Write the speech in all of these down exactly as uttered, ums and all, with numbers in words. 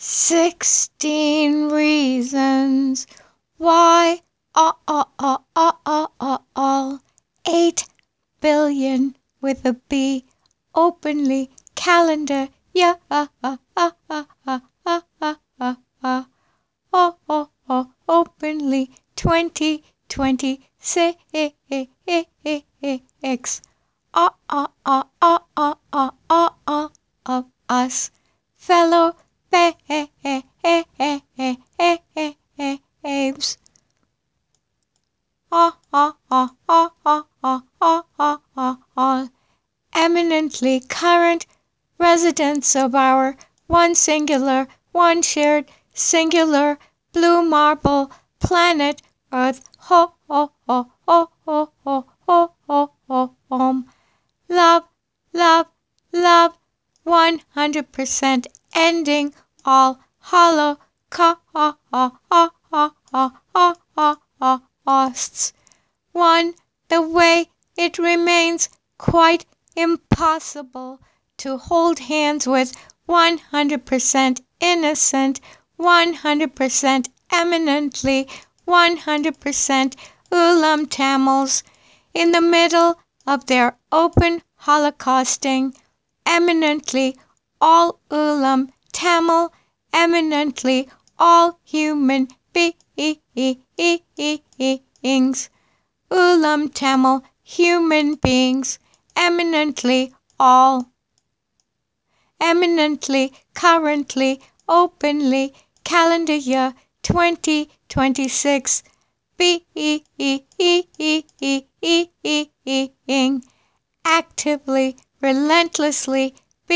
Sixteen reasons why all, all, all, all, all, all, all. Eight billion with a B. Openly calendar. Yeah, ah, ah, ah, ah, ah, ah, ah, ah, ah. Oh, oh, oh, openly twenty twenty-six. Ah, ah, ah, ah, ah, ah, ah, ah, of us. Fellow babes. Ah, ah, ah, ah, ah, ah, ah, ah, ah, ah. Eminently current residents of our one singular, one shared, singular, blue marble planet Earth. Ho, ho, ho, ho, ho, ho, ho, ho, ho, home. Love, love, love, one hundred percent ending all hollow ca ha ha ha ha ha ha ha ha hosts. One, the way it remains quite impossible to hold hands with one hundred percent innocent, one hundred percent eminently, one hundred percent Oolam Tamils in the middle of their open holocausting, eminently all Oolam Tamil, eminently all human beings. Oolam Tamil human beings, eminently all, eminently, currently, openly, calendar year twenty twenty-six, being, actively, relentlessly,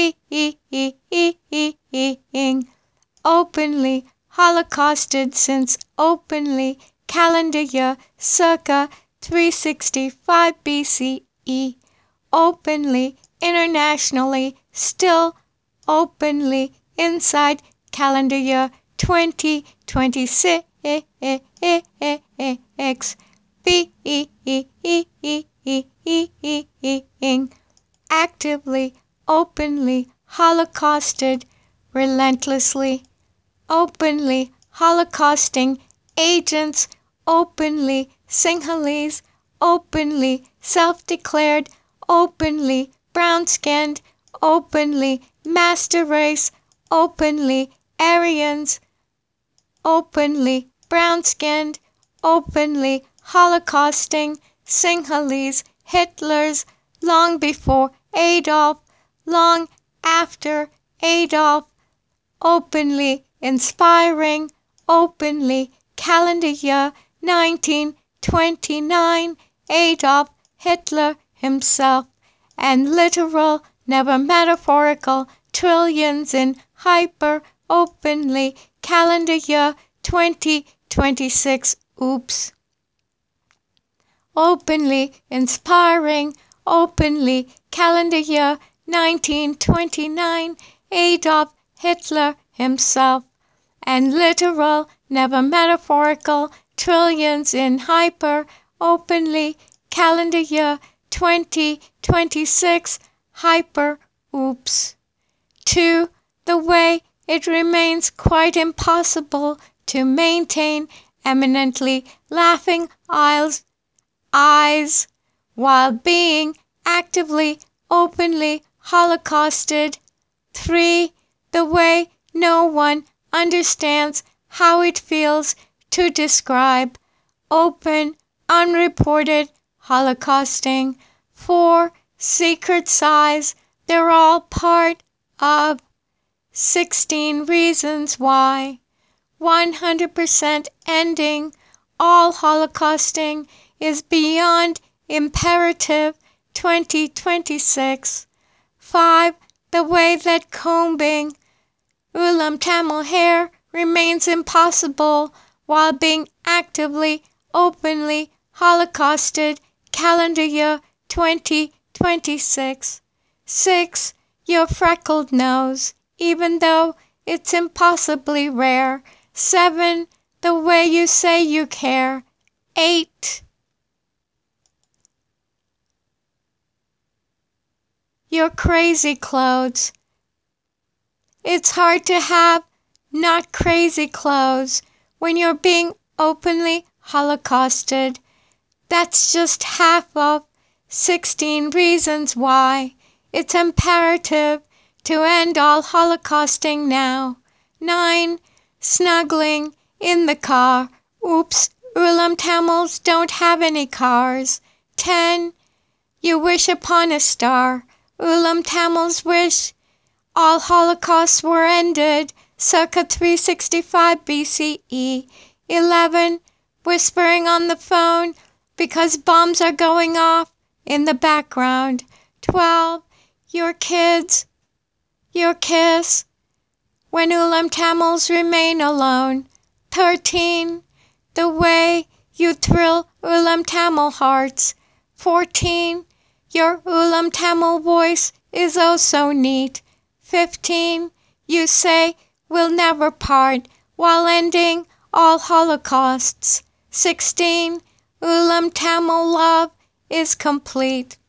being, openly, holocausted since openly, calendar year circa three sixty-five B C E, openly, internationally, still openly, inside calendar year twenty twenty-six, being, actively, openly, holocausted, relentlessly, openly, holocausting agents, openly, Sinhalese, openly, self-declared, openly, brown-skinned, openly, master race, openly, Aryans, openly, brown-skinned, openly, holocausting, Sinhalese, Hitlers, long before Adolf, long after Adolf, openly, inspiring, openly, calendar year nineteen twenty-nine, Adolf Hitler himself, and literal, never metaphorical, trillions in hyper, openly, calendar year twenty twenty-six, oops. Openly, inspiring, openly, calendar year nineteen twenty-nine, Adolf Hitler himself, and literal, never metaphorical, trillions in hyper, openly, calendar year twenty twenty-six, hyper, oops. Two, the way it remains quite impossible to maintain eminently laughing eyes, eyes while being actively, openly holocausted. Three, the way no one understands how it feels to describe open, unreported holocausting. Four, secret size. They're all part of sixteen reasons why. one hundred percent ending all holocausting is beyond imperative twenty twenty-six. Five, the way that combing Oolam Tamil hair remains impossible while being actively, openly holocausted calendar year twenty twenty-six. Six, your freckled nose, even though it's impossibly rare. Seven, the way you say you care. Eight, your crazy clothes. It's hard to have not crazy clothes when you're being openly holocausted. That's just half of sixteen reasons why it's imperative to end all holocausting now. nine. Snuggling in the car. Oops, Ulam Tamils don't have any cars. ten. You wish upon a star. Ulam Tamils wish all holocausts were ended circa three sixty-five B C E. eleven. Whispering on the phone because bombs are going off in the background. twelve. Your kids, your kiss, when Ulam Tamils remain alone. thirteen. The way you thrill Ulam Tamil hearts. fourteen. Your Ulam Tamil voice is oh so neat. fifteen. You say we'll never part while ending all holocausts. sixteen. Ulam Tamil love is complete.